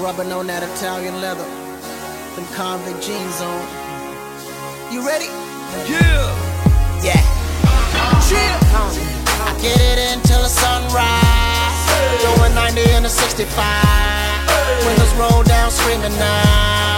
rubbing on that Italian leather, them convict jeans on. You ready? Yeah. Yeah. Chill. I get it until the sunrise. Going 90 in a 65. Windows roll down, screaming now.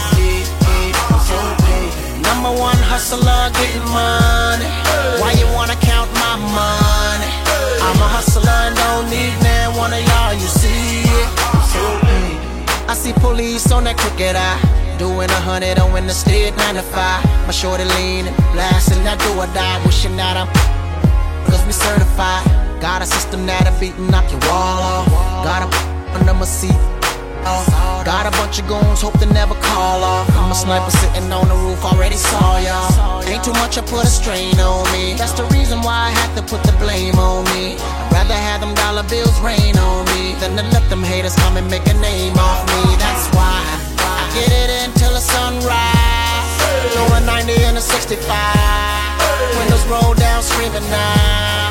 Number one hustler, getting money. Why you wanna count my money? I'm a hustler and don't need man one of y'all, you see it. I see police on that crooked eye, doing 100 on the stead 95. My shorty leaning, blasting that do or die, wishing that I'm cause we certified. Got a system that'll beat and knock your wall off. Got a under my seat. Got a bunch of goons, hope they never call off. I'm a sniper sitting on the roof, already saw y'all. Ain't too much, I put a strain on me. That's the reason why I had to put the blame on me. I'd rather have them dollar bills rain on me than to let them haters come and make a name off me. That's why I get it until the sunrise. Going 90 in a 65. Windows roll down, screaming now.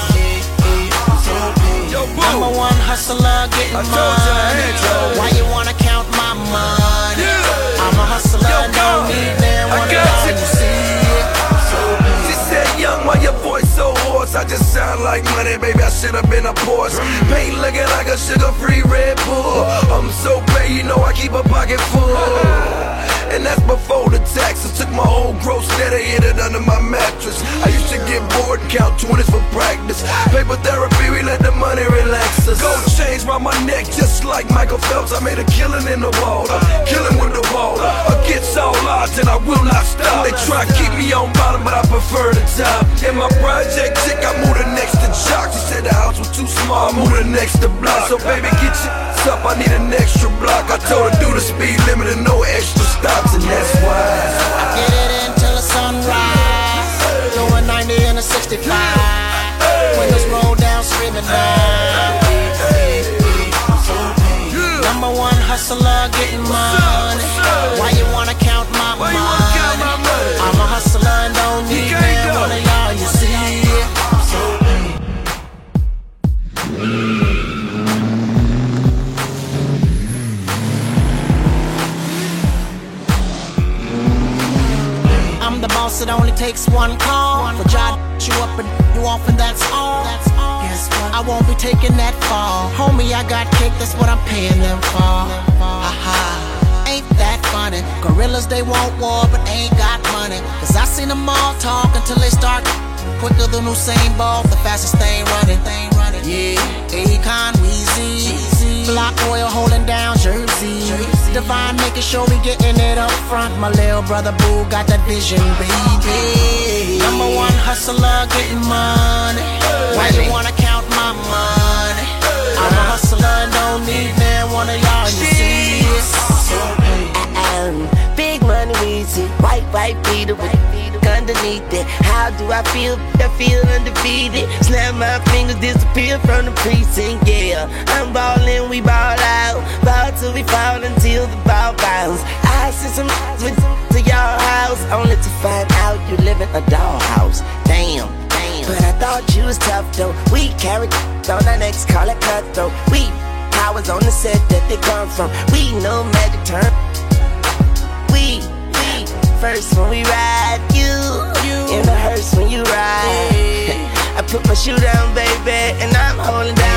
Number one hustler, getting money. Why you wanna count my money? I'm a hustler, don't need them one of y'all, you see it. She said, young, why your voice so hoarse? I just sound like money, baby, I should've been a Porsche. Paint looking like a sugar-free Red Bull. I'm so paid, you know I keep a pocket full. And that's before the taxes. Took my whole gross net and hid it under my mattress. I used to get bored and count 20s for practice. Paper therapy, we let the money relax us. Gold chains round my neck just like Michael Phelps. I made a killing in the water, killing with the water. Against all odds and I will not stop. They try to keep me on bottom but I prefer the top. In my project chick, I moved her next to Jock. She said the house was too small, I moved her next to Block. So baby, get your up, I need an extra block. I told her do the speed limit and no extra stops. And that's why I get it until the sunrise. Going 90 in a 65. Windows roll down, screaming now. Number one hustler, getting money. Why you wanna count my money? I'm a hustler and don't need man one of y'all, you see it. I'm the boss, it only takes one call. For job you up and you off and that's all. Guess what? I won't be taking that fall. Homie, I got cake, that's what I'm paying them for. Haha, ain't that funny? Gorillas, they want war, but ain't got money. Cause I seen them all talk until they start quicker than Usain Bolt, the fastest thing running. Yeah, Akon, Weezy, Block Oil holding down Jersey. Divine making sure we getting it up front. My little brother Boo got that vision, baby. Number one hustler, getting money. Why you wanna count my money? I'm a hustler and don't need man one of y'all, you see it. Big money, Weezy, white beater with underneath it. How do I feel? I feel undefeated. Snap my fingers, disappear from the precinct. Yeah, I'm ballin', we ball out. Ball till we fall until the ball bounce. I sent some with to your house, only to find out you live in a dollhouse. Damn. But I thought you was tough though. We carried on our necks, call it cutthroat. We powers on the set that they come from. We know magic turn. We first when we ride, you in the hearse when you ride. I put my shoe down, baby, and I'm holding down.